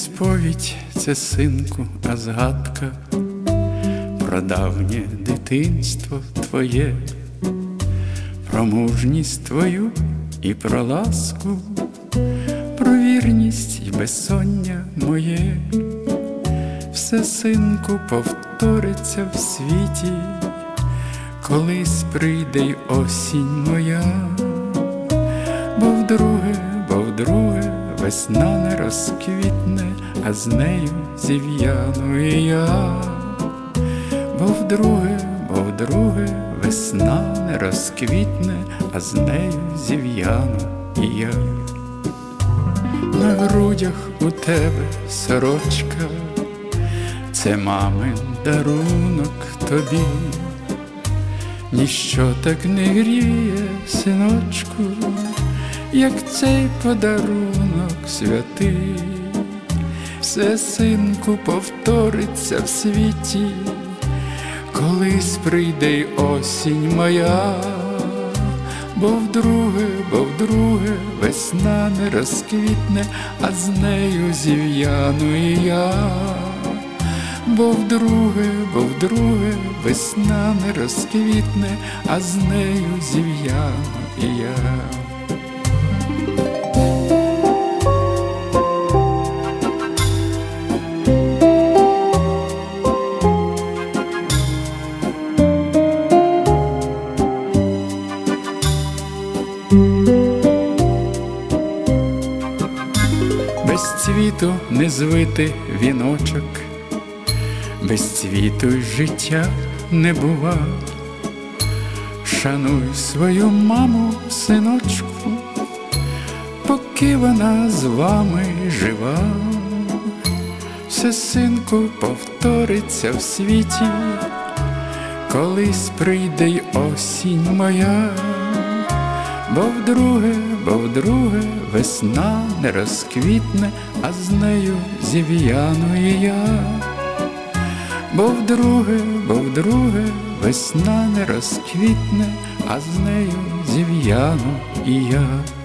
сповідь це, синку, а згадка про давнє дитинство твоє, про мужність твою і про ласку, про вірність і безсоння моє. Все, синку, повториться в світі, колись прийде й осінь моя. Бо вдруге весна не розквітне, а з нею зів'яну і я. Бо вдруге весна не розквітне, а з нею зів'яну і я. На грудях у тебе сорочка, це мамин дарунок тобі. Ніщо так не гріє, синочку, як цей подарунок святий. Все, синку, повториться в світі, колись прийде й осінь моя. Бо вдруге весна не розквітне, а з нею зів'яну і я. Бо вдруге весна не розквітне, а з нею зів'яну і я. Без цвіту не звити віночок, без цвіту й життя не бува. Шануй свою маму, синочку, поки вона з вами жива. Все, синку, повториться в світі, колись прийде й осінь моя. Бо вдруге весна не розквітне, а з нею зів'яну і я. Бо вдруге весна не розквітне, а з нею зів'яну і я.